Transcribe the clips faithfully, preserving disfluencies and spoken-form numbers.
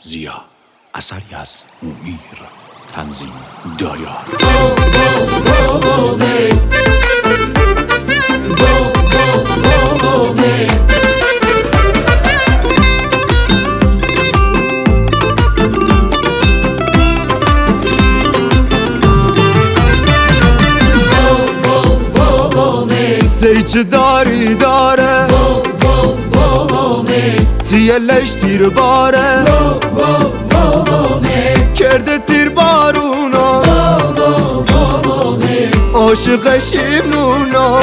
زیا، اثری از مومیر، تنظیم دایا. چه داری داره تیلش تیر باره کرده تیر بارونا عاشقش ایمونا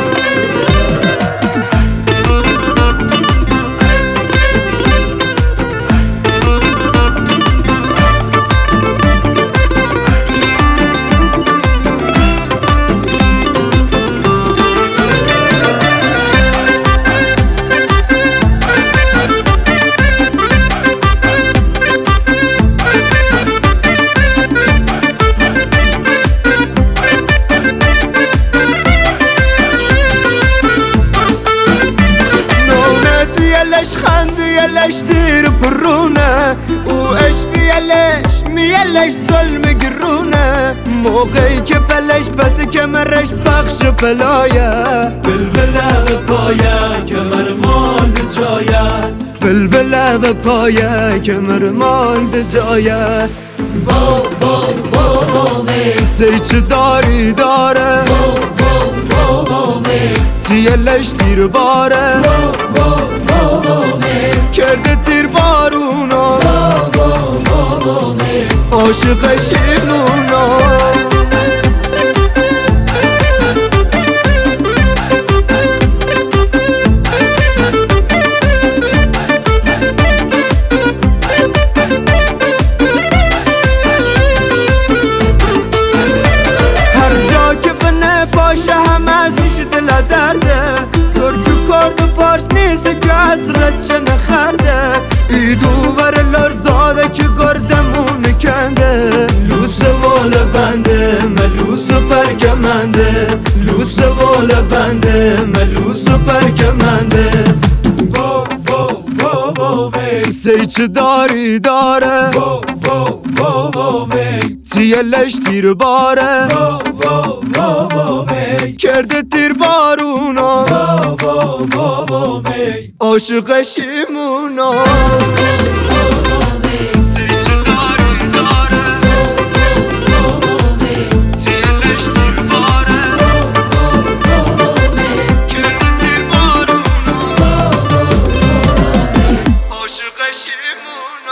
یلش دیر پرونه او عشق یلش میلش ظلم گرونه موقعی که فلش پس کمرش بخش پلایه بلبله پایه کمر مال جایه بلبله پایه کمر مال جایه با با با با می سی چه داری داره با با با با می تیلش تیر باره با با با با می کرده تیر بارونا با با با با می عاشقش ایمونا باشه هم ازش دل درده ترکو کرد و پارس نیست که حسرت چه نخرده ایدو بر لرزاده که گردمون کنده لوس وال بنده ملوس و پرکمنده لوس وال بنده ملوس و پرکمنده با با با با می سی چه داری داره با با با با می تیلش تیر باره با با با با می کرده تیر بارونا با با با با می عاشقش ایمونا عاشقش ایمونا